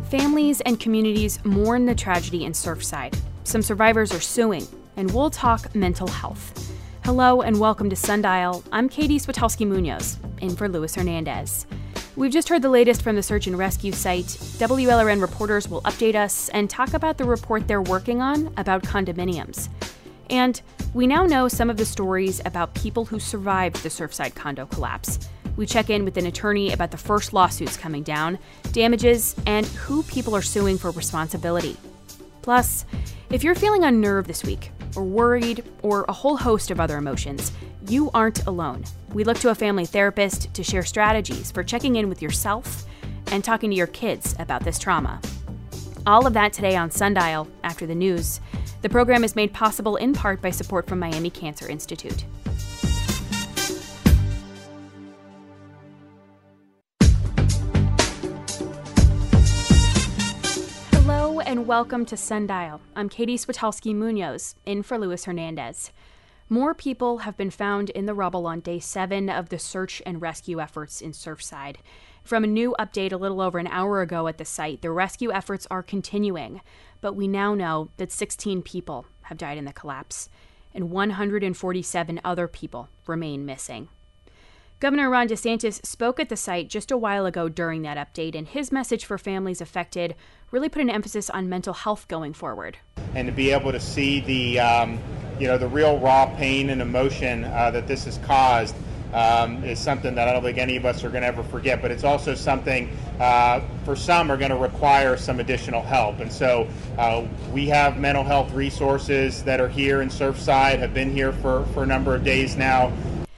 Families and communities mourn the tragedy in Surfside. Some survivors are suing, and we'll talk mental health. Hello and welcome to Sundial. I'm Katie Switowski-Munoz, in for Luis Hernandez. We've just heard the latest from the search and rescue site. WLRN reporters will update us and talk about the report they're working on about condominiums. And we now know some of the stories about people who survived the Surfside condo collapse. We check in with an attorney about the first lawsuits coming down, damages, and who people are suing for responsibility. Plus, if you're feeling unnerved this week, or worried, or a whole host of other emotions, you aren't alone. We look to a family therapist to share strategies for checking in with yourself and talking to your kids about this trauma. All of that today on Sundial after the news. The program is made possible in part by support from Miami Cancer Institute. Hello and welcome to Sundial. I'm Katie Switowski-Munoz, in for Luis Hernandez. More people have been found in the rubble on day 7 of the search and rescue efforts in Surfside. From a new update a little over an hour ago at the site, the rescue efforts are continuing, but we now know that 16 people have died in the collapse, and 147 other people remain missing. Governor Ron DeSantis spoke at the site just a while ago during that update, and his message for families affected really put an emphasis on mental health going forward. And to be able to see the real raw pain and emotion that this has caused is something that I don't think any of us are going to ever forget. But it's also something for some are going to require some additional help. And so we have mental health resources that are here in Surfside, have been here for a number of days now.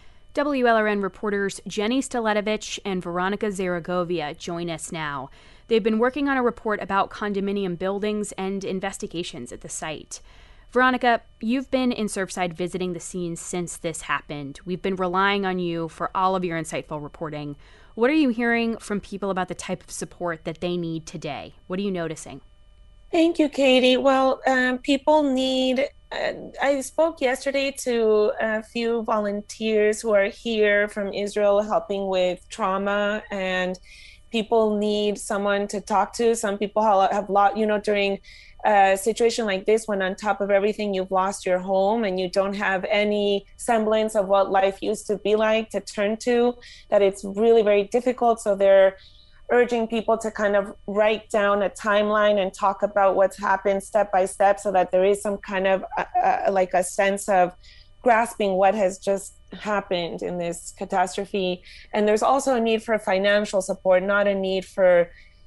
WLRN reporters Jenny Staletovich and Veronica Zaragovia join us now. They've been working on a report about condominium buildings and investigations at the site. Veronica, you've been in Surfside visiting the scene since this happened. We've been relying on you for all of your insightful reporting. What are you hearing from people about the type of support that they need today? What are you noticing? Thank you, Katie. Well, people need... I spoke yesterday to a few volunteers who are here from Israel helping with trauma, and people need someone to talk to. Some people have lost, during a situation like this, when on top of everything, you've lost your home and you don't have any semblance of what life used to be like to turn to, that it's really very difficult. So they're urging people to kind of write down a timeline and talk about what's happened step by step so that there is some kind of like a sense of grasping what has just happened in this catastrophe. And there's also a need for financial support, not a need for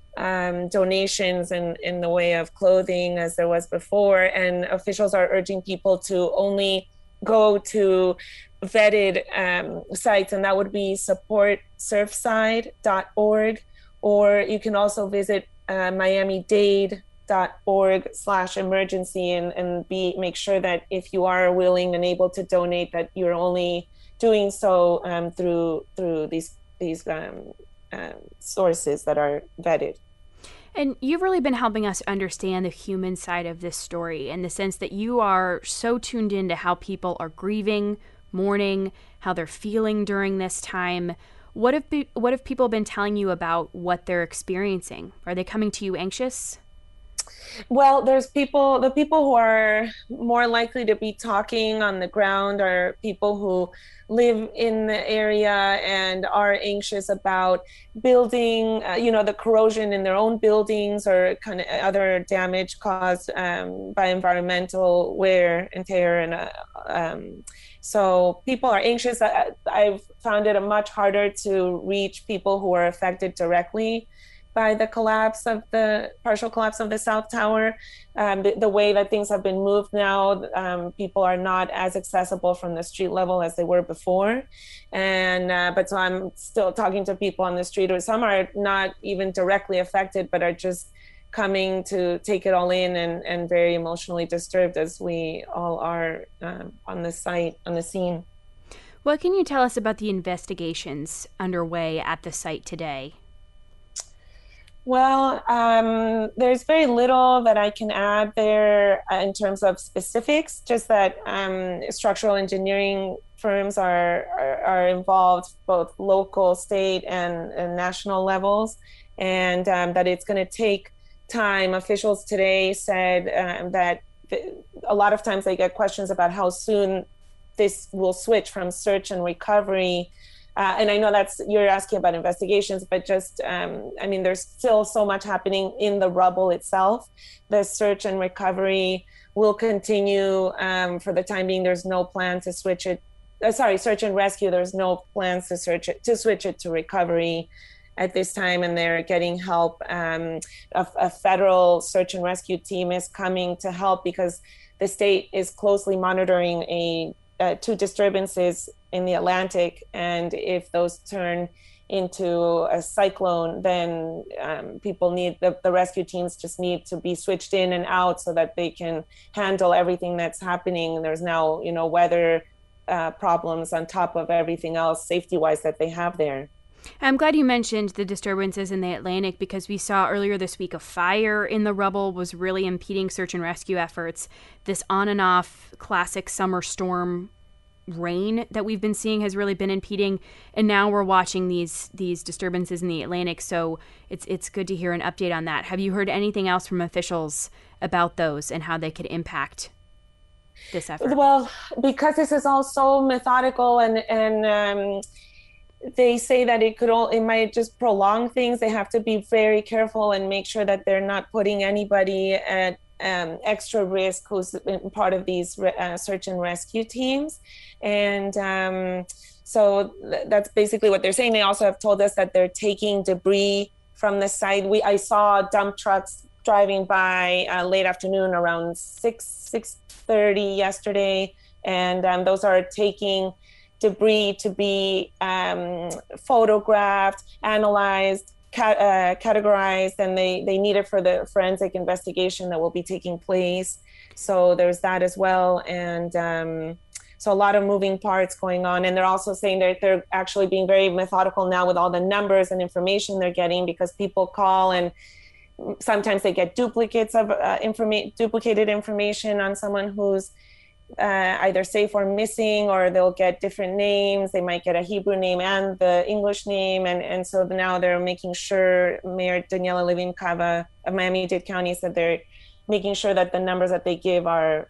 donations in the way of clothing as there was before. And officials are urging people to only go to vetted sites, and that would be supportsurfside.org. Or you can also visit miamidade.org/emergency and make sure that if you are willing and able to donate, that you're only doing so through these sources that are vetted. And you've really been helping us understand the human side of this story, in the sense that you are so tuned into how people are grieving, mourning, how they're feeling during this time. What have people been telling you about what they're experiencing? Are they coming to you anxious? Well, the people who are more likely to be talking on the ground are people who live in the area and are anxious about building, the corrosion in their own buildings or kind of other damage caused by environmental wear and tear. And so people are anxious. I've found it much harder to reach people who are affected directly by the partial collapse of the South Tower. The way that things have been moved now, people are not as accessible from the street level as they were before. But so I'm still talking to people on the street, or some are not even directly affected, but are just coming to take it all in and very emotionally disturbed, as we all are on the scene. What can you tell us about the investigations underway at the site today? Well, there's very little that I can add there in terms of specifics, just that structural engineering firms are involved, both local, state, and national levels, and that it's going to take time, officials today said that a lot of times they get questions about how soon this will switch from search and recovery. And I know that's you're asking about investigations, but just I mean, there's still so much happening in the rubble itself. The search and recovery will continue for the time being. There's no plan to switch it. Search and rescue. There's no plans to switch it to recovery at this time, and they're getting help. A federal search and rescue team is coming to help because the state is closely monitoring two disturbances in the Atlantic, and if those turn into a cyclone, then people need the rescue teams just need to be switched in and out so that they can handle everything that's happening. There's now, weather problems on top of everything else safety-wise that they have there. I'm glad you mentioned the disturbances in the Atlantic because we saw earlier this week a fire in the rubble was really impeding search and rescue efforts. This on and off classic summer storm rain that we've been seeing has really been impeding, and now we're watching these disturbances in the Atlantic, so it's good to hear an update on that. Have you heard anything else from officials about those and how they could impact this effort? Well, because this is all so methodical and they say that it might just prolong things. They have to be very careful and make sure that they're not putting anybody at extra risk who's part of these search and rescue teams. And so that's basically what they're saying. They also have told us that they're taking debris from the site. I saw dump trucks driving by late afternoon around 6:30 yesterday, and those are taking debris to be photographed, analyzed, categorized, and they need it for the forensic investigation that will be taking place. So there's that as well. And so a lot of moving parts going on. And they're also saying that they're actually being very methodical now with all the numbers and information they're getting, because people call and sometimes they get duplicates of duplicated information on someone who's either safe or missing, or they'll get different names. They might get a Hebrew name and the English name. And so now they're making sure, Mayor Daniela Levin Cava of Miami-Dade County said they're making sure that the numbers that they give are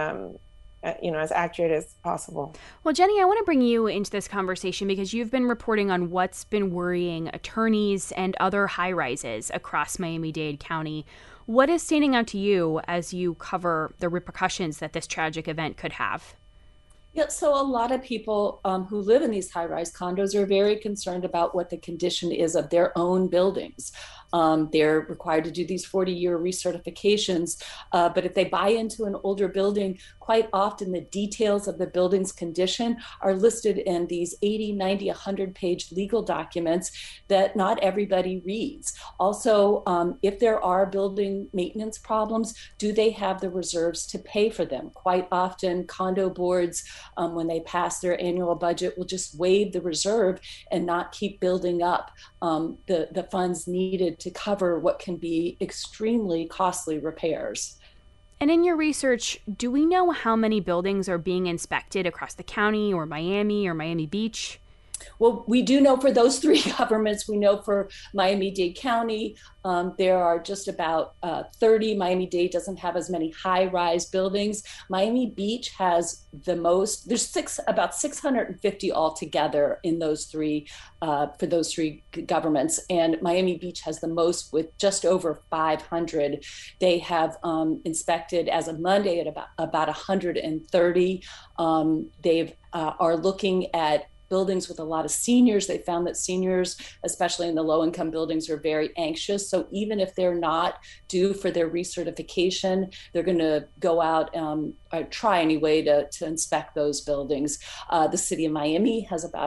as accurate as possible. Well, Jenny, I want to bring you into this conversation because you've been reporting on what's been worrying attorneys and other high-rises across Miami-Dade County. What is standing out to you as you cover the repercussions that this tragic event could have? Yeah, so a lot of people who live in these high-rise condos are very concerned about what the condition is of their own buildings. They're required to do these 40-year recertifications, but if they buy into an older building, quite often the details of the building's condition are listed in these 80, 90, 100-page legal documents that not everybody reads. Also, if there are building maintenance problems, do they have the reserves to pay for them? Quite often, condo boards, when they pass their annual budget, will just waive the reserve and not keep building up the funds needed to cover what can be extremely costly repairs. And in your research, do we know how many buildings are being inspected across the county or Miami Beach? Well, we do know for those three governments. We know for Miami-Dade County, there are just about 30. Miami-Dade doesn't have as many high-rise buildings. Miami Beach has the most. There's about 650 altogether in those three, for those three governments. And Miami Beach has the most with just over 500. They have inspected as of Monday at about 130. They are looking at buildings with a lot of seniors. They found that seniors, especially in the low-income buildings, are very anxious. So even if they're not due for their recertification, they're going to go out or try anyway to inspect those buildings. The city of Miami has about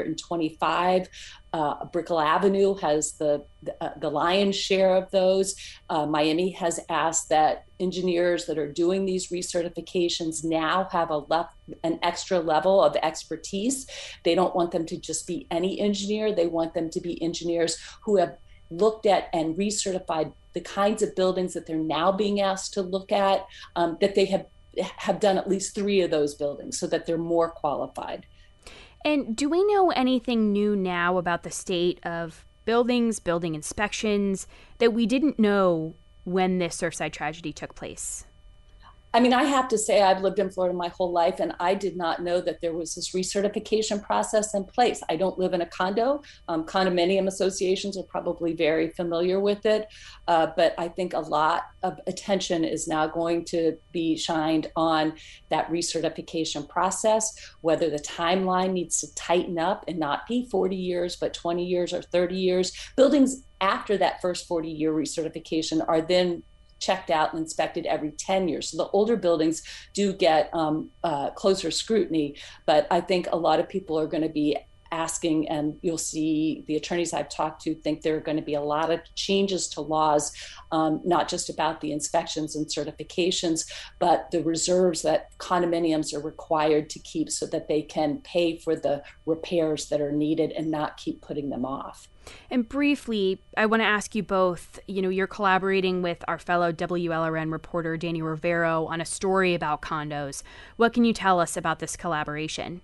125. Brickell Avenue has the lion's share of those. Miami has asked that engineers that are doing these recertifications now have an extra level of expertise. They don't want them to just be any engineer. They want them to be engineers who have looked at and recertified the kinds of buildings that they're now being asked to look at, that they have done at least 3 of those buildings so that they're more qualified. And do we know anything new now about the state of buildings, building inspections, that we didn't know when this Surfside tragedy took place? I mean, I have to say, I've lived in Florida my whole life, and I did not know that there was this recertification process in place. I don't live in a condo. Condominium associations are probably very familiar with it, but I think a lot of attention is now going to be shined on that recertification process, whether the timeline needs to tighten up and not be 40 years, but 20 years or 30 years. Buildings after that first 40-year recertification are then checked out and inspected every 10 years. So the older buildings do get closer scrutiny, but I think a lot of people are going to be asking, and you'll see the attorneys I've talked to think there are going to be a lot of changes to laws, not just about the inspections and certifications, but the reserves that condominiums are required to keep so that they can pay for the repairs that are needed and not keep putting them off. And briefly, I want to ask you both, you're collaborating with our fellow WLRN reporter, Danny Rivero, on a story about condos. What can you tell us about this collaboration?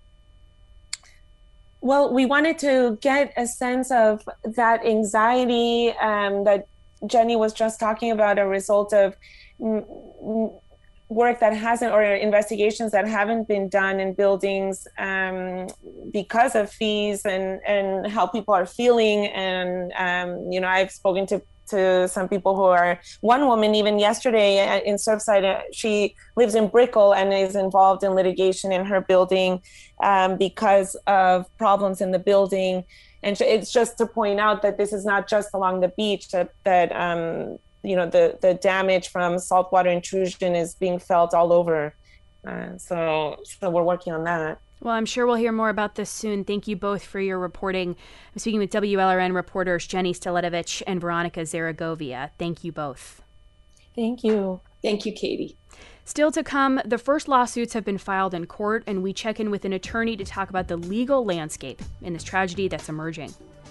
Well, we wanted to get a sense of that anxiety that Jenny was just talking about, a result of work that hasn't, or investigations that haven't been done in buildings because of fees, and how people are feeling. And, I've spoken to some people who are, one woman even yesterday in Surfside, she lives in Brickell and is involved in litigation in her building because of problems in the building. And it's just to point out that this is not just along the beach, that the damage from saltwater intrusion is being felt all over. So we're working on that. Well, I'm sure we'll hear more about this soon. Thank you both for your reporting. I'm speaking with WLRN reporters Jenny Staletovich and Veronica Zaragovia. Thank you both. Thank you. Thank you, Katie. Still to come, the first lawsuits have been filed in court, and we check in with an attorney to talk about the legal landscape in this tragedy that's emerging.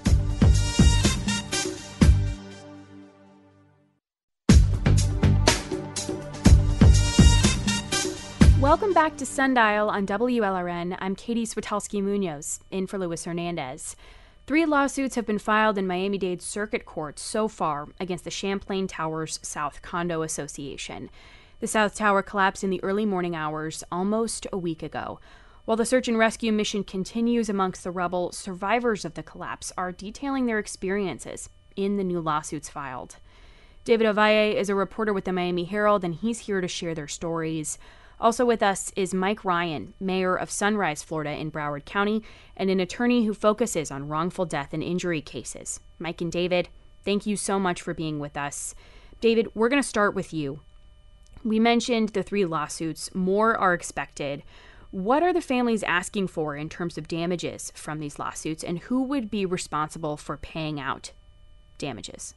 Welcome back to Sundial on WLRN. I'm Katie Switowski-Munoz, in for Luis Hernandez. 3 lawsuits have been filed in Miami-Dade Circuit Court so far against the Champlain Towers South Condo Association. The South Tower collapsed in the early morning hours almost a week ago. While the search and rescue mission continues amongst the rubble, survivors of the collapse are detailing their experiences in the new lawsuits filed. David Ovalle is a reporter with the Miami Herald, and he's here to share their stories. Also with us is Mike Ryan, mayor of Sunrise, Florida in Broward County, and an attorney who focuses on wrongful death and injury cases. Mike and David, thank you so much for being with us. David, we're going to start with you. We mentioned the 3 lawsuits. More are expected. What are the families asking for in terms of damages from these lawsuits, and who would be responsible for paying out damages?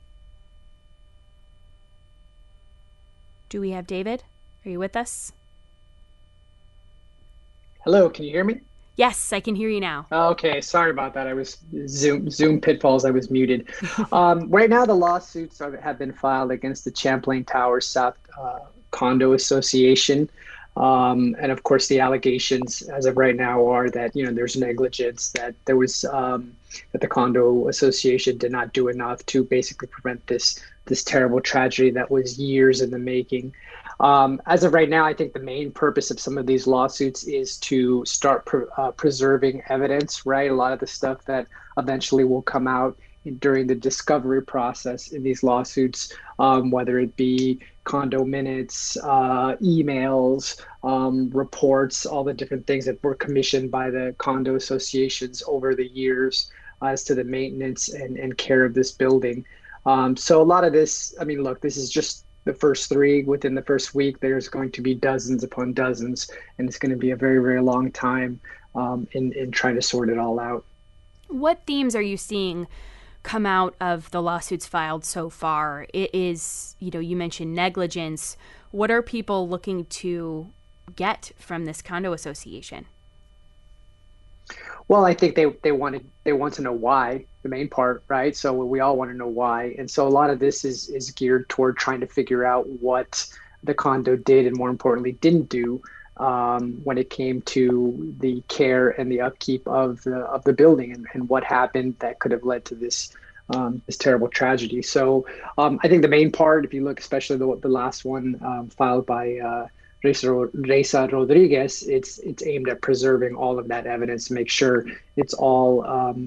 Do we have David? Are you with us? Hello, can you hear me? Yes, I can hear you now. Okay, sorry about that. I was Zoom pitfalls. I was muted. Right now, the lawsuits have been filed against the Champlain Towers South Condo Association. And of course, the allegations as of right now are that, there's negligence, that there was that the condo association did not do enough to basically prevent this terrible tragedy that was years in the making. As of right now, I think the main purpose of some of these lawsuits is to start preserving evidence, right? A lot of the stuff that eventually will come out during the discovery process in these lawsuits, whether it be condo minutes, emails, reports, all the different things that were commissioned by the condo associations over the years as to the maintenance and care of this building. So a lot of this, look, this is just the first 3. Within the first week, there's going to be dozens upon dozens, and it's going to be a very, very long time in trying to sort it all out. What themes are you seeing come out of the lawsuits filed so far? It is, you mentioned negligence. What are people looking to get from this condo association? Well, I think they want to know why, the main part, right? So we all want to know why. And so a lot of this is geared toward trying to figure out what the condo did, and more importantly, didn't do when it came to the care and the upkeep of the building, and what happened that could have led to this this terrible tragedy. So I think the main part, if you look, especially the last one filed by Reza Rodriguez, it's aimed at preserving all of that evidence to make sure it's all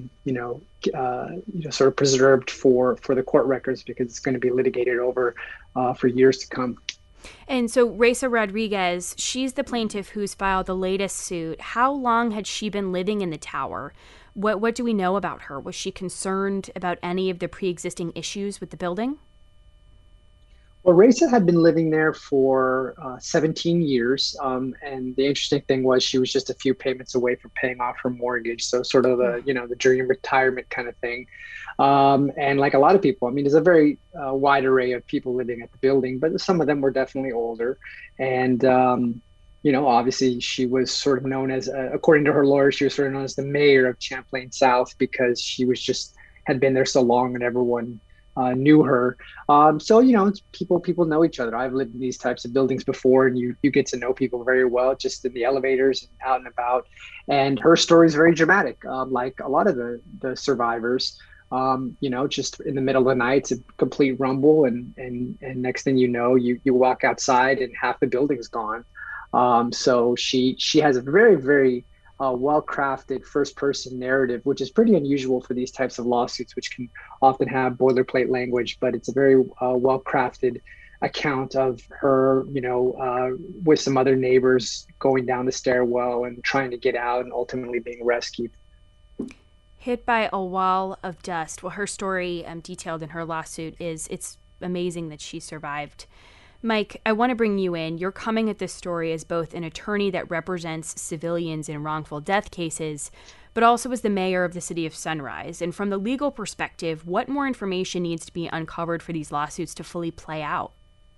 sort of preserved for the court records, because it's going to be litigated over for years to come. And so Reza Rodriguez, she's the plaintiff who's filed the latest suit. How long had she been living in the tower? What do we know about her? Was she concerned about any of the pre-existing issues with the building? Well, Reza had been living there for 17 years. And the interesting thing was she was just a few payments away from paying off her mortgage. So sort of the dream retirement kind of thing. And like a lot of people, I mean, there's a very wide array of people living at the building, but some of them were definitely older. And, obviously she was sort of known as, according to her lawyer, she was sort of known as the mayor of Champlain South, because she had been there so long and everyone knew her. So, it's people know each other. I've lived in these types of buildings before, and you get to know people very well just in the elevators and out and about. And her story is very dramatic, like a lot of the survivors. Just in the middle of the night, it's a complete rumble, and next thing you know, you walk outside and half the building's gone. So she has a very, very well-crafted first-person narrative, which is pretty unusual for these types of lawsuits, which can often have boilerplate language, but it's a very well-crafted account of her, with some other neighbors going down the stairwell and trying to get out and ultimately being rescued. Hit by a wall of dust. Well, her story, detailed in her lawsuit, it's amazing that she survived. Mike, I want to bring you in. You're coming at this story as both an attorney that represents civilians in wrongful death cases, but also as the mayor of the city of Sunrise. And from the legal perspective, what more information needs to be uncovered for these lawsuits to fully play out?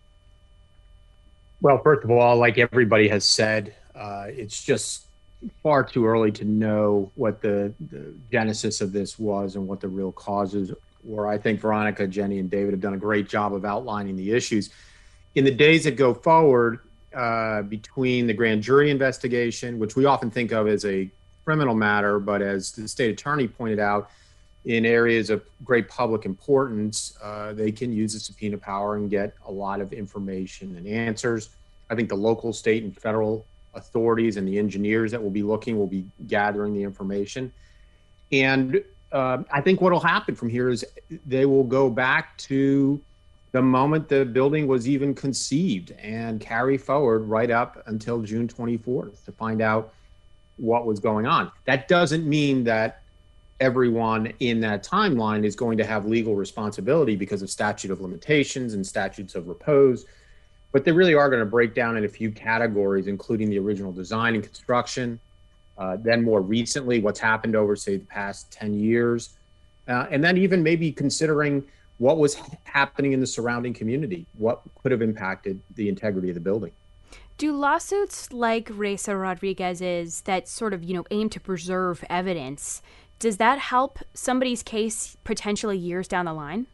Well, first of all, like everybody has said, it's just far too early to know what the genesis of this was and what the real causes were. I think Veronica, Jenny, and David have done a great job of outlining the issues. In the days that go forward, between the grand jury investigation, which we often think of as a criminal matter, but as the state attorney pointed out, in areas of great public importance, they can use the subpoena power and get a lot of information and answers. I think the local, state, and federal authorities and the engineers that will be gathering the information. And I think what will happen from here is they will go back to the moment the building was even conceived and carry forward right up until June 24th to find out what was going on. That doesn't mean that everyone in that timeline is going to have legal responsibility because of statute of limitations and statutes of repose, but they really are going to break down in a few categories, including the original design and construction, then more recently what's happened over, say, the past 10 years, and then even maybe considering what was happening in the surrounding community, what could have impacted the integrity of the building. Do lawsuits like Reza Rodriguez's that sort of, aim to preserve evidence, does that help somebody's case potentially years down the line?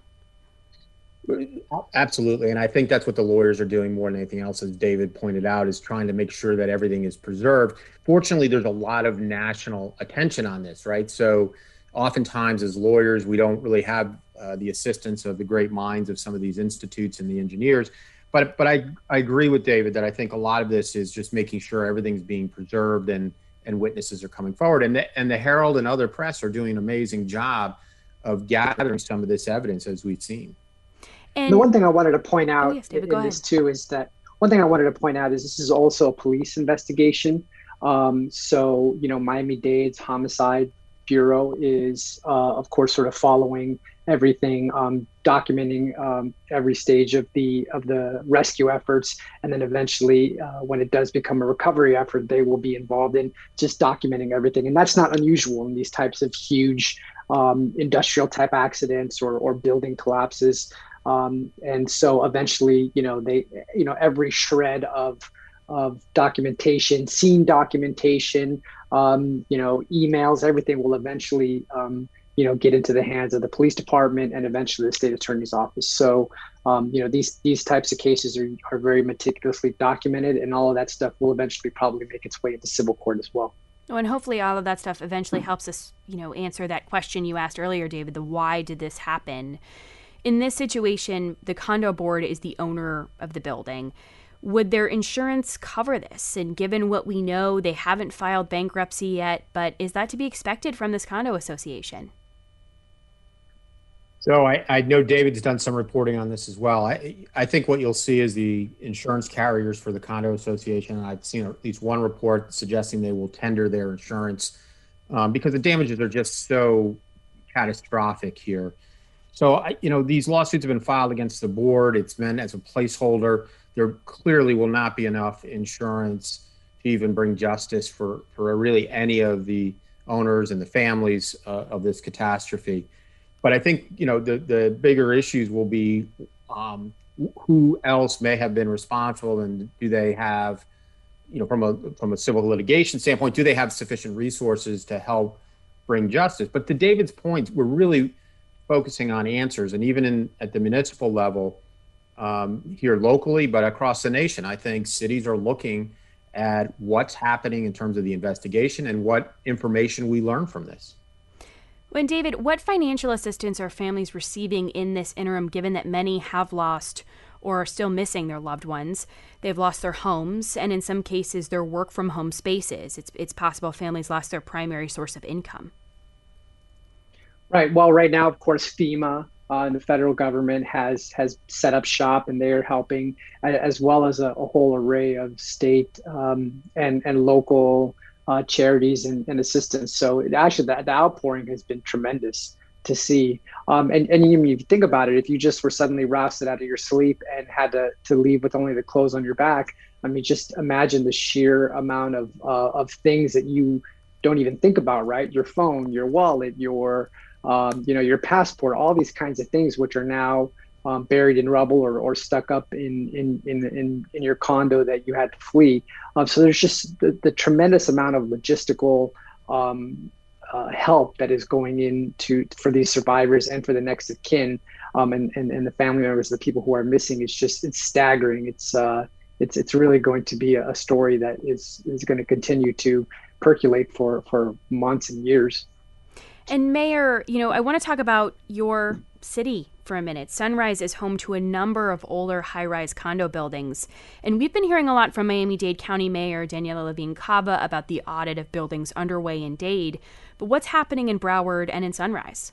Absolutely. And I think that's what the lawyers are doing more than anything else, as David pointed out, is trying to make sure that everything is preserved. Fortunately, there's a lot of national attention on this, right? So oftentimes as lawyers, we don't really have the assistance of the great minds of some of these institutes and the engineers. But I agree with David that I think a lot of this is just making sure everything's being preserved and witnesses are coming forward. And the Herald and other press are doing an amazing job of gathering some of this evidence, as we've seen. And the one thing I wanted to point out David, in this too is that this is also a police investigation. So, Miami-Dade's Homicide Bureau is, of course, sort of following everything, documenting every stage of the rescue efforts, and then eventually, when it does become a recovery effort, they will be involved in just documenting everything. And that's not unusual in these types of huge industrial type accidents or building collapses. And so eventually, every shred of documentation, scene documentation, emails, everything will eventually, get into the hands of the police department and eventually the state attorney's office. So, these types of cases are very meticulously documented, and all of that stuff will eventually probably make its way into civil court as well. Oh, and hopefully all of that stuff eventually helps us, answer that question you asked earlier, David, the why did this happen? In this situation, the condo board is the owner of the building. Would their insurance cover this? And given what we know, they haven't filed bankruptcy yet, but is that to be expected from this condo association? So I know David's done some reporting on this as well. I think what you'll see is the insurance carriers for the condo association, and I've seen at least one report suggesting they will tender their insurance because the damages are just so catastrophic here. So, these lawsuits have been filed against the board. It's meant as a placeholder. There clearly will not be enough insurance to even bring justice for really any of the owners and the families of this catastrophe. But I think, the bigger issues will be who else may have been responsible, and do they have, from a civil litigation standpoint, do they have sufficient resources to help bring justice? But to David's point, we're really focusing on answers, and even at the municipal level, here locally, but across the nation, I think cities are looking at what's happening in terms of the investigation and what information we learn from this. And David, what financial assistance are families receiving in this interim, given that many have lost or are still missing their loved ones? They've lost their homes, and in some cases, their work from home spaces. It's possible families lost their primary source of income. Right. Well, right now, of course, FEMA and the federal government has set up shop, and they're helping, as well as a whole array of state and local charities and assistance. So actually, the outpouring has been tremendous to see. And if you think about it, if you just were suddenly rousted out of your sleep and had to leave with only the clothes on your back, I mean, just imagine the sheer amount of things that you don't even think about, right? Your phone, your wallet, your passport, all these kinds of things, which are now buried in rubble or stuck up in your condo that you had to flee. So there's just the tremendous amount of logistical help that is going into for these survivors and for the next of kin and the family members, the people who are missing. It's staggering. It's really going to be a story that is going to continue to percolate for months and years. And Mayor, I want to talk about your city for a minute. Sunrise is home to a number of older high-rise condo buildings. And we've been hearing a lot from Miami-Dade County Mayor Daniela Levine Cava about the audit of buildings underway in Dade. But what's happening in Broward and in Sunrise?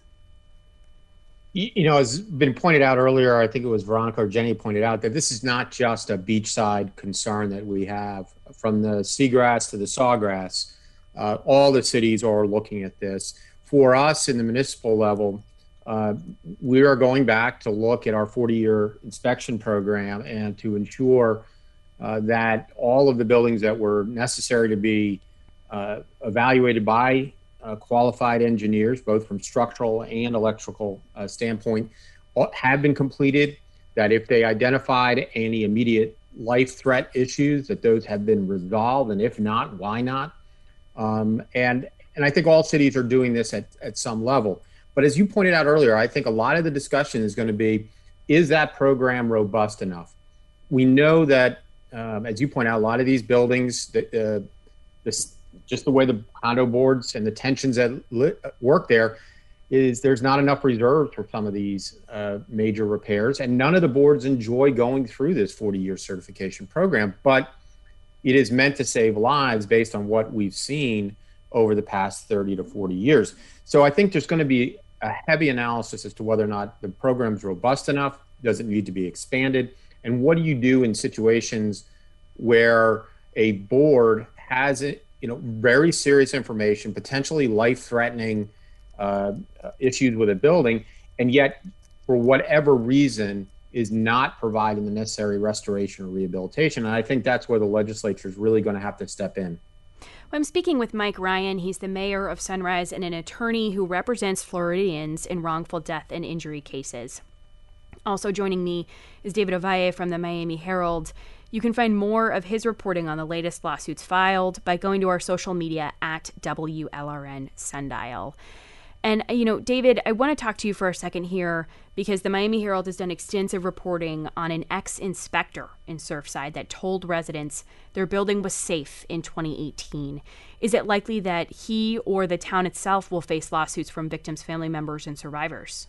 As been pointed out earlier, I think it was Veronica or Jenny pointed out that this is not just a beachside concern that we have. From the seagrass to the sawgrass, all the cities are looking at this. For us in the municipal level, we are going back to look at our 40-year inspection program and to ensure that all of the buildings that were necessary to be evaluated by qualified engineers, both from structural and electrical standpoint, have been completed, that if they identified any immediate life threat issues, that those have been resolved, and if not, why not? And I think all cities are doing this at some level. But as you pointed out earlier, I think a lot of the discussion is going to be, is that program robust enough? We know that, as you point out, a lot of these buildings, just the way the condo boards and the tensions that work there, is there's not enough reserves for some of these major repairs. And none of the boards enjoy going through this 40-year certification program. But it is meant to save lives based on what we've seen over the past 30 to 40 years. So I think there's going to be a heavy analysis as to whether or not the program's robust enough, does it need to be expanded, and what do you do in situations where a board has very serious information, potentially life-threatening issues with a building, and yet for whatever reason is not providing the necessary restoration or rehabilitation. And I think that's where the legislature is really going to have to step in. I'm speaking with Mike Ryan. He's the mayor of Sunrise and an attorney who represents Floridians in wrongful death and injury cases. Also joining me is David Ovalle from the Miami Herald. You can find more of his reporting on the latest lawsuits filed by going to our social media at WLRN Sundial. And, David, I want to talk to you for a second here because the Miami Herald has done extensive reporting on an ex-inspector in Surfside that told residents their building was safe in 2018. Is it likely that he or the town itself will face lawsuits from victims' family members and survivors?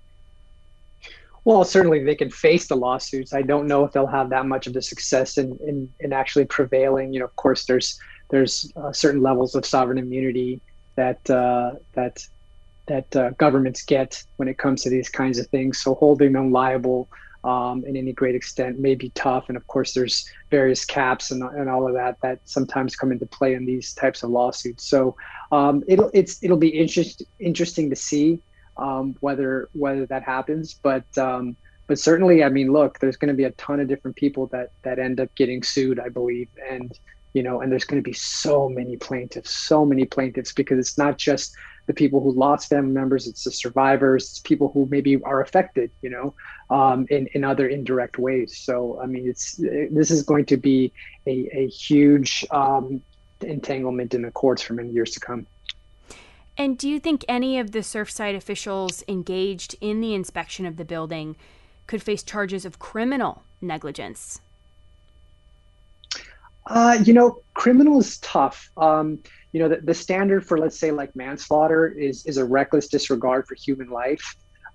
Well, certainly they can face the lawsuits. I don't know if they'll have that much of the success in actually prevailing. Of course, there's certain levels of sovereign immunity that governments get when it comes to these kinds of things. So holding them liable in any great extent may be tough. And of course, there's various caps and all of that sometimes come into play in these types of lawsuits. So it'll be interesting to see whether that happens. But certainly, I mean, look, there's going to be a ton of different people that end up getting sued, I believe, and there's going to be so many plaintiffs because it's not just the people who lost family members, it's the survivors, it's people who maybe are affected, in other indirect ways. So, I mean, this is going to be a huge entanglement in the courts for many years to come. And do you think any of the Surfside officials engaged in the inspection of the building could face charges of criminal negligence? Criminal is tough. The standard for, let's say, like manslaughter is a reckless disregard for human life.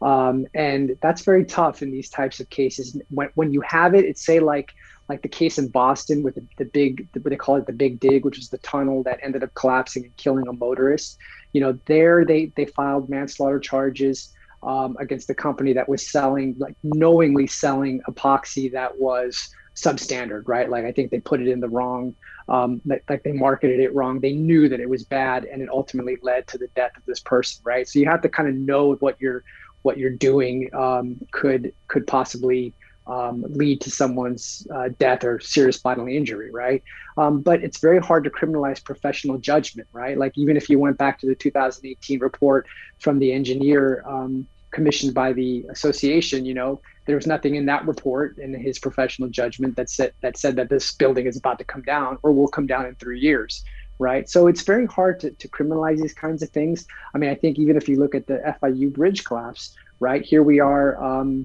And that's very tough in these types of cases. When you have it, it's say like the case in Boston with the big, what they call it, the Big Dig, which was the tunnel that ended up collapsing and killing a motorist. There they filed manslaughter charges against the company that was knowingly selling epoxy that was substandard, right? Like I think they put it in the wrong, they marketed it wrong. They knew that it was bad, and it ultimately led to the death of this person, right? So you have to kind of know what you're doing could possibly lead to someone's death or serious bodily injury, right? But it's very hard to criminalize professional judgment, right? Like even if you went back to the 2018 report from the engineer commissioned by the association, there was nothing in that report in his professional judgment that said that this building is about to come down or will come down in 3 years, right? So it's very hard to criminalize these kinds of things. I mean, I think even if you look at the FIU bridge collapse, right, here we are,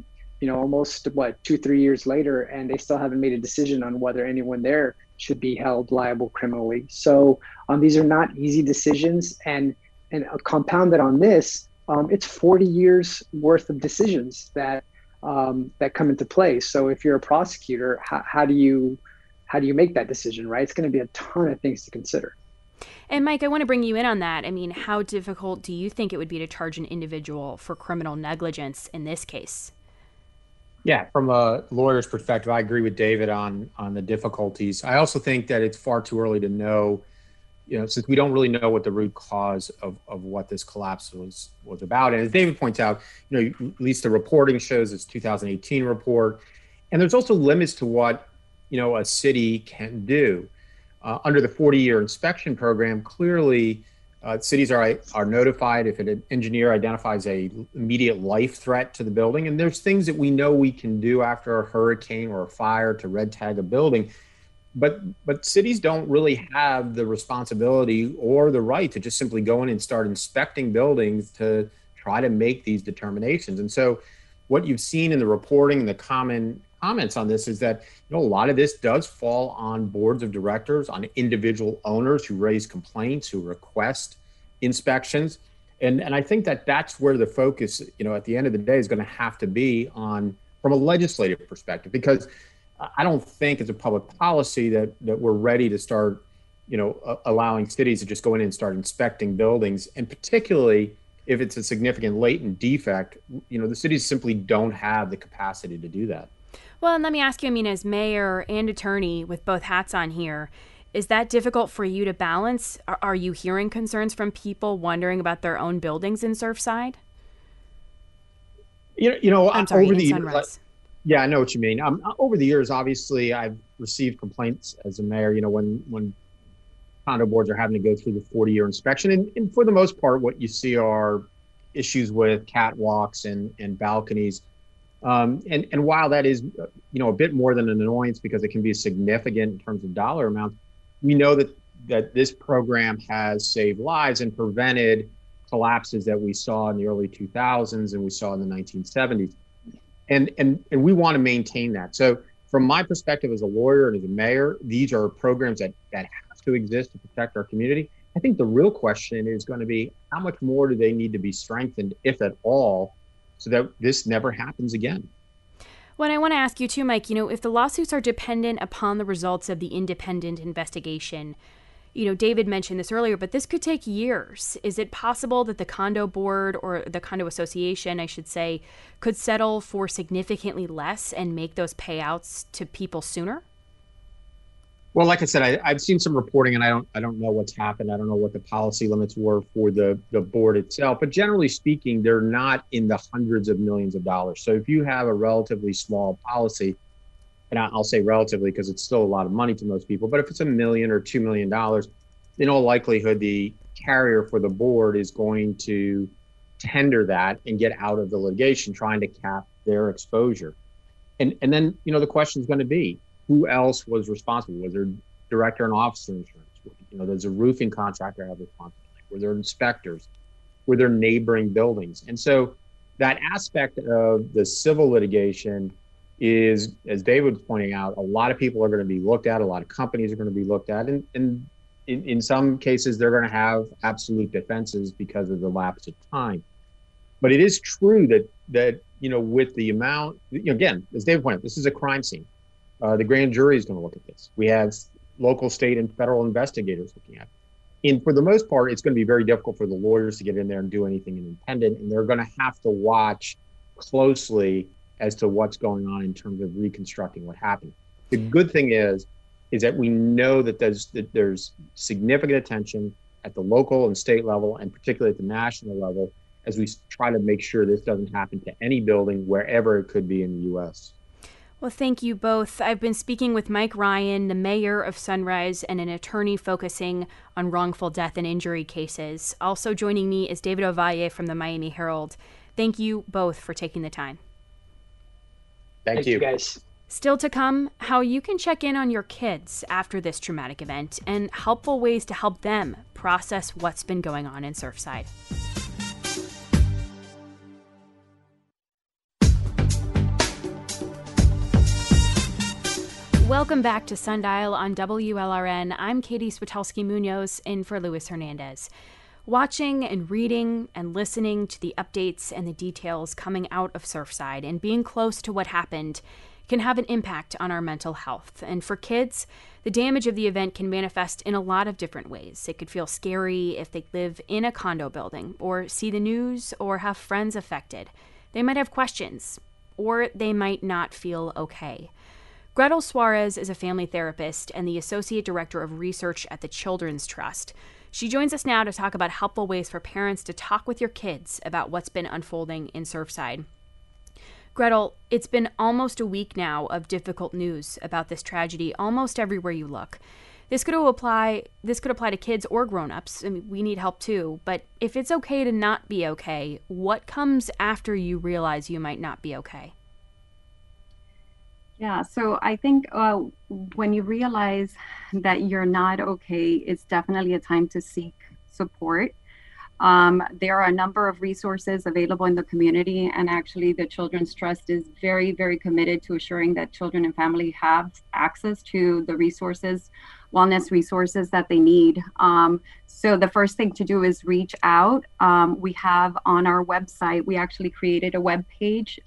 almost 2-3 years later, and they still haven't made a decision on whether anyone there should be held liable criminally. So these are not easy decisions, and compounded on this, it's 40 years worth of decisions that come into play. So if you're a prosecutor, how do you make that decision, right? It's going to be a ton of things to consider. And Mike, I want to bring you in on that. I mean, how difficult do you think it would be to charge an individual for criminal negligence in this case? Yeah, from a lawyer's perspective, I agree with David on the difficulties. I also think that it's far too early to know, since we don't really know what the root cause of what this collapse was about. And as David points out, at least the reporting shows it's 2018 report. And there's also limits to what, a city can do. Under the 40-year inspection program, clearly cities are notified if an engineer identifies a immediate life threat to the building. And there's things that we know we can do after a hurricane or a fire to red tag a building. But cities don't really have the responsibility or the right to just simply go in and start inspecting buildings to try to make these determinations. And so what you've seen in the reporting and the comments on this is that a lot of this does fall on boards of directors, on individual owners who raise complaints, who request inspections. And I think that's where the focus, at the end of the day is going to have to be on from a legislative perspective, because I don't think as a public policy that we're ready to start, allowing cities to just go in and start inspecting buildings. And particularly if it's a significant latent defect, the cities simply don't have the capacity to do that. Well, and let me ask you, as mayor and attorney with both hats on here, is that difficult for you to balance? Are you hearing concerns from people wondering about their own buildings in Surfside? I'm sorry, in Sunrise. Yeah, I know what you mean. Over the years, obviously, I've received complaints as a mayor, when condo boards are having to go through the 40-year inspection. And for the most part, what you see are issues with catwalks and balconies. And while that is, a bit more than an annoyance because it can be significant in terms of dollar amounts, we know that this program has saved lives and prevented collapses that we saw in the early 2000s and we saw in the 1970s. And we want to maintain that. So from my perspective as a lawyer and as a mayor, these are programs that have to exist to protect our community. I think the real question is going to be, how much more do they need to be strengthened, if at all, so that this never happens again? Well, I want to ask you too, Mike, if the lawsuits are dependent upon the results of the independent investigation, David mentioned this earlier, but this could take years. Is it possible that the condo board, or the condo association, I should say, could settle for significantly less and make those payouts to people sooner? Well, like I said, I've seen some reporting, and I don't know what's happened. I don't know what the policy limits were for the board itself. But generally speaking, they're not in the hundreds of millions of dollars. So if you have a relatively small policy, and I'll say relatively because it's still a lot of money to most people, but if it's $1 million or $2 million, in all likelihood, the carrier for the board is going to tender that and get out of the litigation, trying to cap their exposure. And then, the question is going to be, who else was responsible? Was there director and officer insurance? Does a roofing contractor have responsibility? Were there inspectors? Were there neighboring buildings? And so that aspect of the civil litigation is, as David was pointing out, a lot of people are going to be looked at, a lot of companies are going to be looked at, and in some cases they're going to have absolute defenses because of the lapse of time. But it is true that with the amount, again, as David pointed out, this is a crime scene. The grand jury is going to look at this. We have local, state, and federal investigators looking at it. And for the most part, it's going to be very difficult for the lawyers to get in there and do anything independent, and they're going to have to watch closely as to what's going on in terms of reconstructing what happened. The good thing is that we know that there's significant attention at the local and state level, and particularly at the national level, as we try to make sure this doesn't happen to any building wherever it could be in the U.S. Well, thank you both. I've been speaking with Mike Ryan, the mayor of Sunrise and an attorney focusing on wrongful death and injury cases. Also joining me is David Ovalle from the Miami Herald. Thank you both for taking the time. Thank you, guys. Still to come, how you can check in on your kids after this traumatic event and helpful ways to help them process what's been going on in Surfside. Welcome back to Sundial on WLRN. I'm Katie Switowski-Munoz, in for Luis Hernandez. Watching and reading and listening to the updates and the details coming out of Surfside and being close to what happened can have an impact on our mental health. And for kids, the damage of the event can manifest in a lot of different ways. It could feel scary if they live in a condo building or see the news or have friends affected. They might have questions, or they might not feel okay. Gretel Suarez is a family therapist and the Associate Director of Research at the Children's Trust. She joins us now to talk about helpful ways for parents to talk with your kids about what's been unfolding in Surfside. Gretel, it's been almost a week now of difficult news about this tragedy almost everywhere you look. This could apply to kids or grown-ups. I mean, we need help too. But if it's okay to not be okay, what comes after you realize you might not be okay? Yeah, so I think when you realize that you're not okay, it's definitely a time to seek support. There are a number of resources available in the community, and actually the Children's Trust is very, very committed to assuring that children and family have access to the resources, wellness resources that they need. So the first thing to do is reach out. We have on our website, we actually created a web page,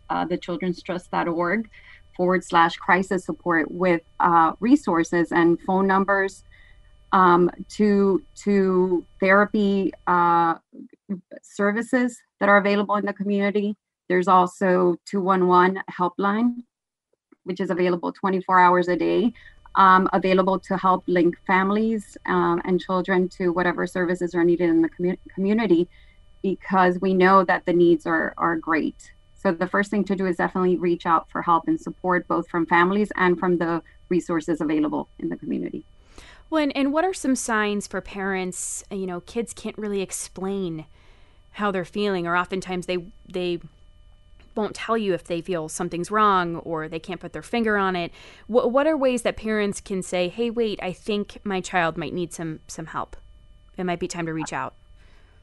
thechildrenstrust.org/crisis support with resources and phone numbers to therapy services that are available in the community. There's also 211 helpline, which is available 24 hours a day, available to help link families and children to whatever services are needed in the community, because we know that the needs are great. So the first thing to do is definitely reach out for help and support, both from families and from the resources available in the community. Well, and what are some signs for parents? Kids can't really explain how they're feeling, or oftentimes they won't tell you if they feel something's wrong or they can't put their finger on it. What are ways that parents can say, hey, wait, I think my child might need some help. It might be time to reach out.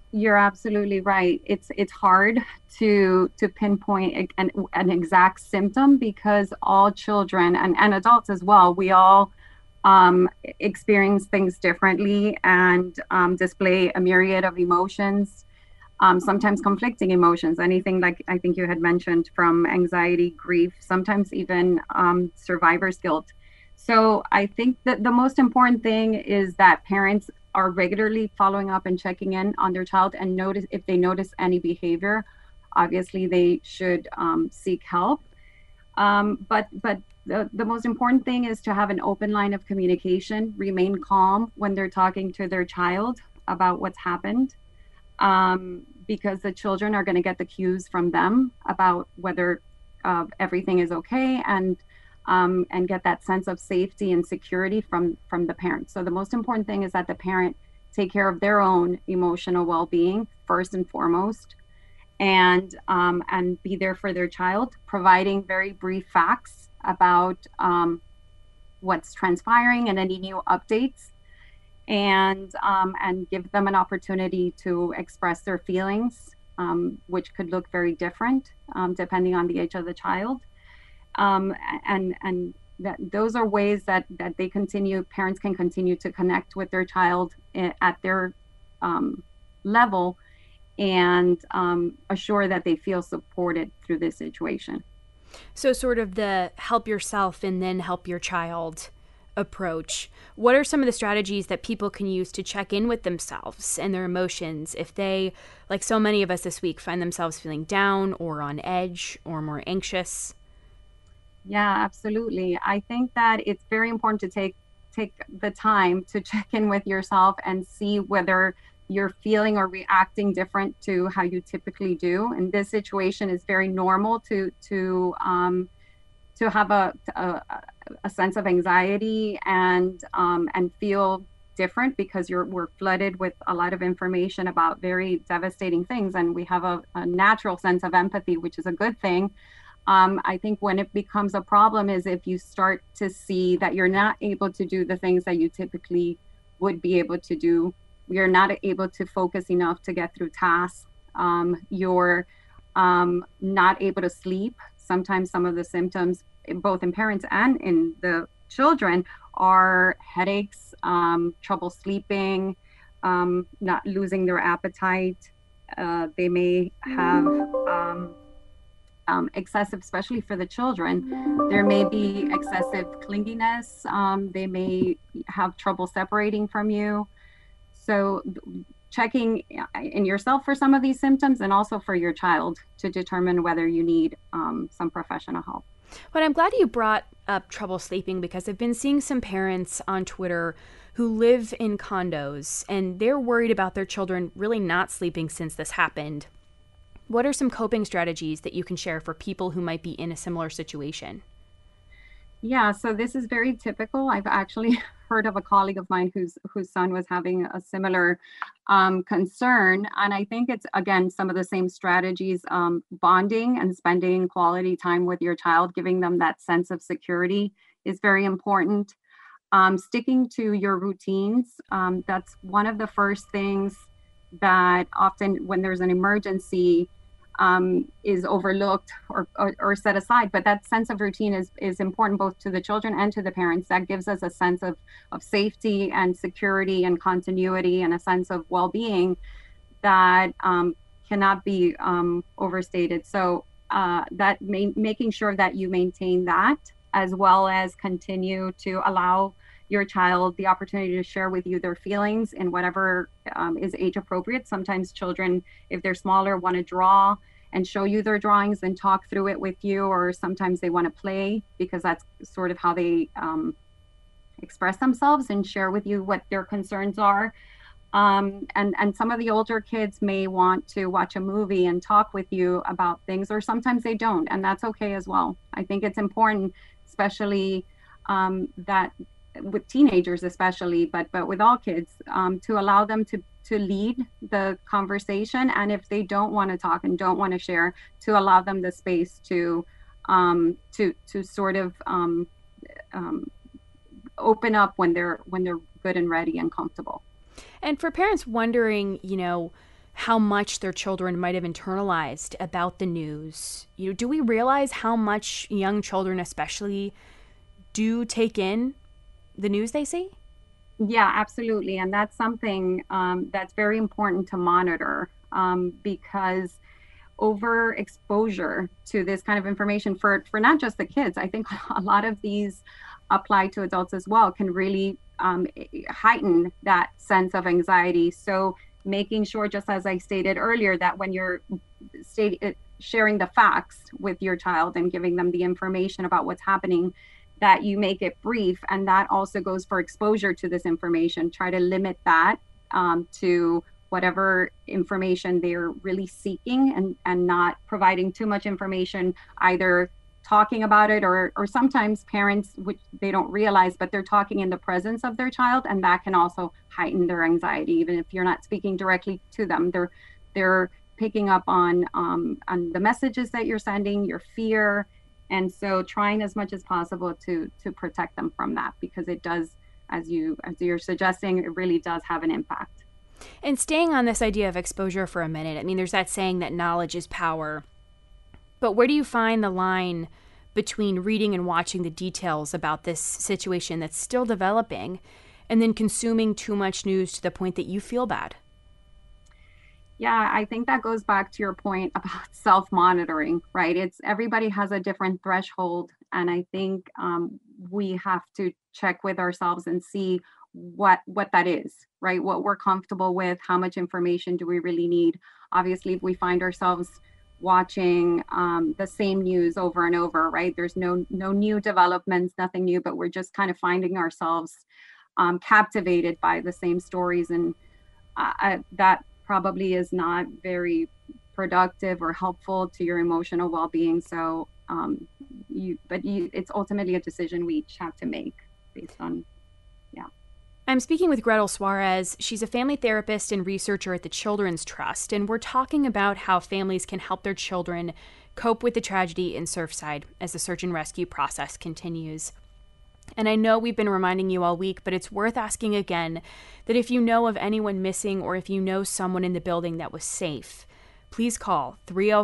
You're absolutely right. It's hard to pinpoint an exact symptom because all children and adults as well, we all experience things differently and display a myriad of emotions, sometimes conflicting emotions, anything like I think you had mentioned, from anxiety, grief, sometimes even survivor's guilt. So I think that the most important thing is that parents are regularly following up and checking in on their child, and notice if they notice any behavior. Obviously, they should seek help. But the most important thing is to have an open line of communication, remain calm when they're talking to their child about what's happened, because the children are going to get the cues from them about whether everything is okay, and get that sense of safety and security from the parent. So the most important thing is that the parent take care of their own emotional well-being first and foremost, and be there for their child, providing very brief facts about what's transpiring and any new updates, and give them an opportunity to express their feelings, which could look very different depending on the age of the child. And that those are ways that parents can continue to connect with their child at their level, and assure that they feel supported through this situation. So sort of the help yourself and then help your child approach. What are some of the strategies that people can use to check in with themselves and their emotions if they, like so many of us this week, find themselves feeling down or on edge or more anxious? Yeah, absolutely. I think that it's very important to take the time to check in with yourself and see whether you're feeling or reacting different to how you typically do. And this situation is very normal to have a sense of anxiety and feel different because we're flooded with a lot of information about very devastating things, and we have a natural sense of empathy, which is a good thing. I think when it becomes a problem is if you start to see that you're not able to do the things that you typically would be able to do. You're not able to focus enough to get through tasks. You're not able to sleep. Sometimes some of the symptoms, both in parents and in the children, are headaches, trouble sleeping, not losing their appetite. They may have excessive, especially for the children, there may be excessive clinginess. They may have trouble separating from you. So checking in yourself for some of these symptoms and also for your child to determine whether you need some professional help. But I'm glad you brought up trouble sleeping, because I've been seeing some parents on Twitter who live in condos and they're worried about their children really not sleeping since this happened. What are some coping strategies that you can share for people who might be in a similar situation? Yeah, so this is very typical. I've actually heard of a colleague of mine whose son was having a similar concern. And I think it's, again, some of the same strategies, bonding and spending quality time with your child, giving them that sense of security is very important. Sticking to your routines, that's one of the first things that often when there's an emergency is overlooked or set aside. But that sense of routine is important both to the children and to the parents. That gives us a sense of safety and security and continuity and a sense of well-being that cannot be overstated. So making sure that you maintain that, as well as continue to allow your child the opportunity to share with you their feelings in whatever is age appropriate. Sometimes children, if they're smaller, want to draw and show you their drawings and talk through it with you, or sometimes they want to play because that's sort of how they express themselves and share with you what their concerns are. And some of the older kids may want to watch a movie and talk with you about things, or sometimes they don't, and that's okay as well. I think it's important, especially that with teenagers especially, but with all kids, to allow them to lead the conversation, and if they don't want to talk and don't want to share, to allow them the space to sort of open up when they're good and ready and comfortable. And for parents wondering, how much their children might have internalized about the news. Do we realize how much young children especially do take in the news they see? Yeah, absolutely. And that's something that's very important to monitor because overexposure to this kind of information for not just the kids, I think a lot of these apply to adults as well, can really heighten that sense of anxiety. So making sure, just as I stated earlier, that when you're sharing the facts with your child and giving them the information about what's happening, that you make it brief. And that also goes for exposure to this information. Try to limit that to whatever information they're really seeking, and not providing too much information, either talking about it or sometimes parents, which they don't realize, but they're talking in the presence of their child, and that can also heighten their anxiety. Even if you're not speaking directly to them, they're picking up on the messages that you're sending, your fear. And so trying as much as possible to protect them from that, because it does, as you're suggesting, it really does have an impact. And staying on this idea of exposure for a minute, I mean, there's that saying that knowledge is power. But where do you find the line between reading and watching the details about this situation that's still developing, and then consuming too much news to the point that you feel bad? Yeah, I think that goes back to your point about self-monitoring, right? Everybody has a different threshold. And I think we have to check with ourselves and see what that is, right? What we're comfortable with, how much information do we really need? Obviously, if we find ourselves watching the same news over and over, right? There's no new developments, nothing new, but we're just kind of finding ourselves captivated by the same stories. And that probably is not very productive or helpful to your emotional well-being. So it's ultimately a decision we each have to make based on, yeah. I'm speaking with Gretel Suarez. She's a family therapist and researcher at the Children's Trust, and we're talking about how families can help their children cope with the tragedy in Surfside as the search and rescue process continues. And I know we've been reminding you all week, but it's worth asking again that if you know of anyone missing, or if you know someone in the building that was safe, please call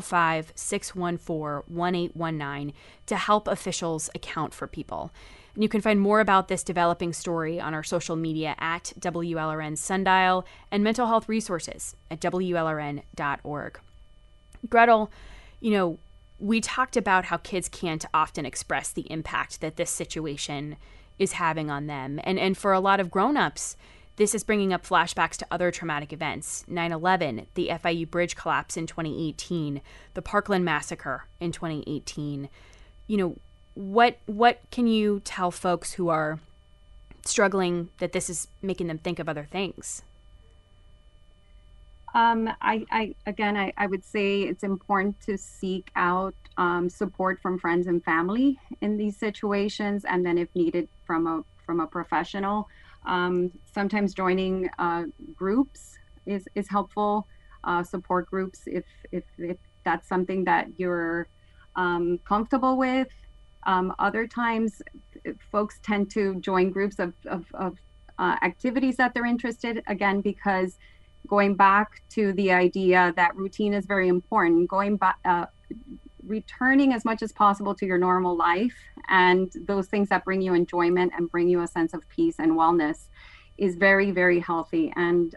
305-614-1819 to help officials account for people. And you can find more about this developing story on our social media at WLRN Sundial, and mental health resources at WLRN.org. Gretel, we talked about how kids can't often express the impact that this situation is having on them. And for a lot of grown-ups, this is bringing up flashbacks to other traumatic events: 9/11, the FIU bridge collapse in 2018, the Parkland massacre in 2018. What can you tell folks who are struggling that this is making them think of other things? I would say it's important to seek out support from friends and family in these situations, and then if needed from a professional. Sometimes joining groups is helpful, support groups if that's something that you're comfortable with. Other times, folks tend to join groups of activities that they're interested, again, because going back to the idea that routine is very important, returning as much as possible to your normal life and those things that bring you enjoyment and bring you a sense of peace and wellness is very, very healthy. And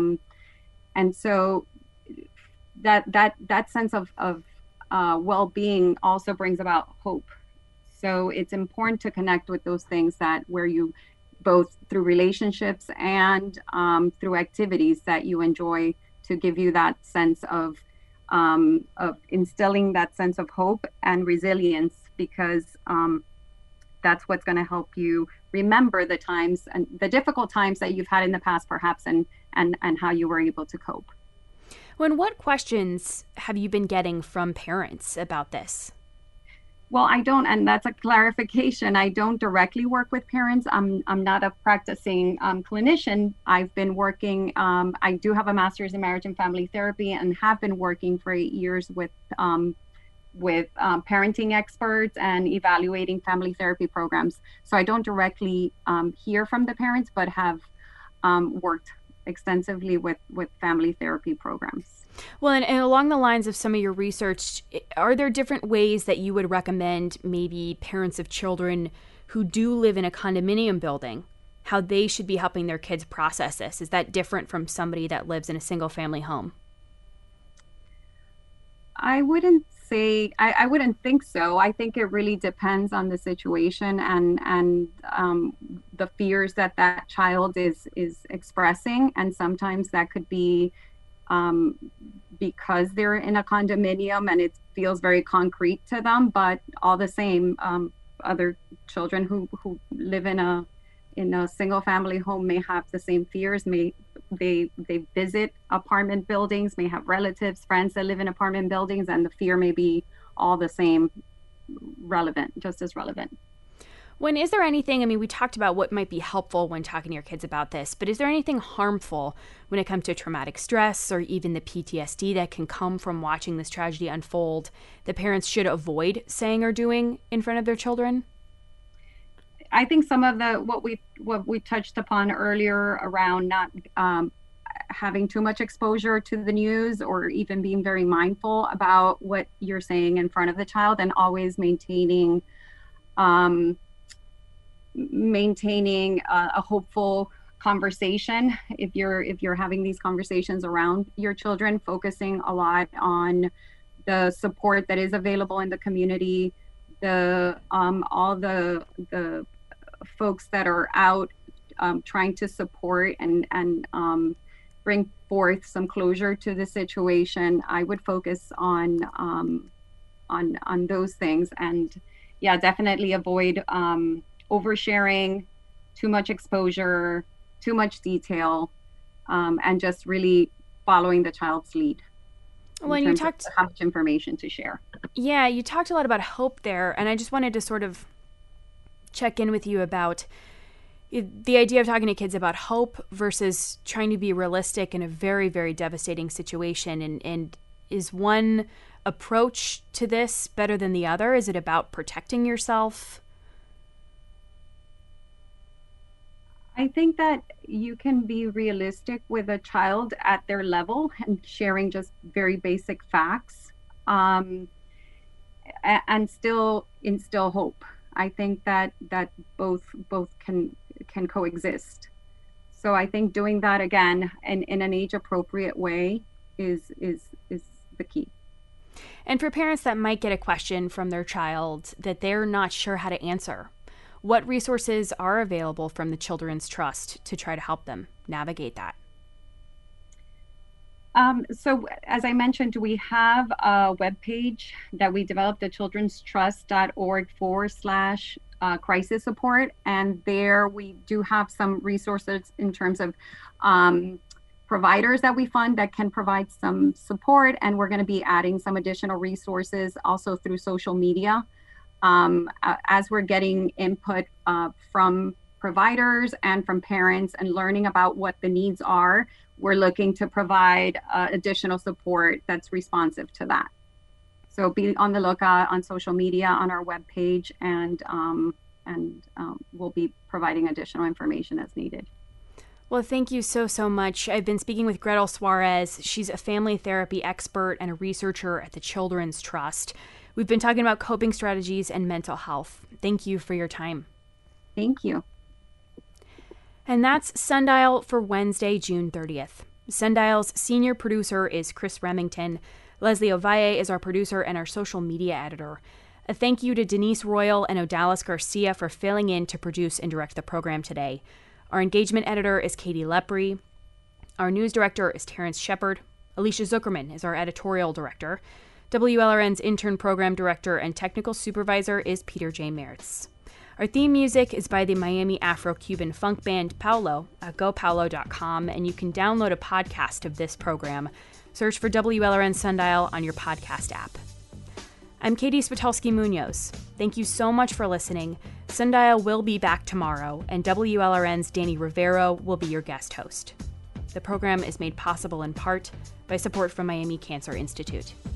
so that sense of well-being also brings about hope. So it's important to connect with those things where you, both through relationships and through activities that you enjoy, to give you that sense of instilling that sense of hope and resilience, because that's what's going to help you remember the times and the difficult times that you've had in the past, perhaps, and how you were able to cope. Well, and what questions have you been getting from parents about this? Well, I don't, and that's a clarification. I don't directly work with parents. I'm not a practicing clinician. I've been working, I do have a master's in marriage and family therapy, and have been working for 8 years with parenting experts and evaluating family therapy programs. So I don't directly hear from the parents, but have worked extensively with family therapy programs. Well, and along the lines of some of your research, are there different ways that you would recommend maybe parents of children who do live in a condominium building, how they should be helping their kids process this? Is that different from somebody that lives in a single family home? I wouldn't think so. I think it really depends on the situation and the fears that child is expressing. And sometimes that could be because they're in a condominium and it feels very concrete to them, but all the same, other children who live in a single family home may have the same fears. They visit apartment buildings, may have relatives, friends that live in apartment buildings, and the fear may be all the same, just as relevant. When is there anything, I mean, we talked about what might be helpful when talking to your kids about this, but is there anything harmful when it comes to traumatic stress or even the PTSD that can come from watching this tragedy unfold that parents should avoid saying or doing in front of their children? I think some of what we touched upon earlier around not having too much exposure to the news, or even being very mindful about what you're saying in front of the child, and always maintaining a hopeful conversation. If you're having these conversations around your children, focusing a lot on the support that is available in the community, all the folks that are out trying to support and bring forth some closure to the situation. I would focus on those things, and definitely avoid oversharing, too much exposure, too much detail, and just really following the child's lead. Well, you talked how much information to share. Yeah, you talked a lot about hope there, and I just wanted to sort of check in with you about the idea of talking to kids about hope versus trying to be realistic in a very, very devastating situation. And is one approach to this better than the other? Is it about protecting yourself? I think that you can be realistic with a child at their level and sharing just very basic facts, and still instill hope. I think that both can coexist. So I think doing that again in an age appropriate way is the key. And for parents that might get a question from their child that they're not sure how to answer, what resources are available from the Children's Trust to try to help them navigate that? So as I mentioned, we have a webpage that we developed at childrenstrust.org/crisis support. And there we do have some resources in terms of providers that we fund that can provide some support. And we're going to be adding some additional resources also through social media. As we're getting input from providers and from parents and learning about what the needs are, we're looking to provide additional support that's responsive to that. So be on the lookout on social media, on our webpage, and we'll be providing additional information as needed. Well, thank you so much. I've been speaking with Gretel Suarez. She's a family therapy expert and a researcher at the Children's Trust. We've been talking about coping strategies and mental health. Thank you for your time. Thank you. And that's Sundial for Wednesday, June 30th. Sundial's senior producer is Chris Remington. Leslie Ovalle is our producer and our social media editor. A thank you to Denise Royal and Odalis Garcia for filling in to produce and direct the program today. Our engagement editor is Katie Lepre. Our news director is Terrence Shepard. Alicia Zuckerman is our editorial director. WLRN's intern program director and technical supervisor is Peter J. Mertz. Our theme music is by the Miami Afro-Cuban funk band Paulo at gopaulo.com, and you can download a podcast of this program. Search for WLRN Sundial on your podcast app. I'm Katie Switulski Munoz. Thank you so much for listening. Sundial will be back tomorrow, and WLRN's Danny Rivero will be your guest host. The program is made possible in part by support from Miami Cancer Institute.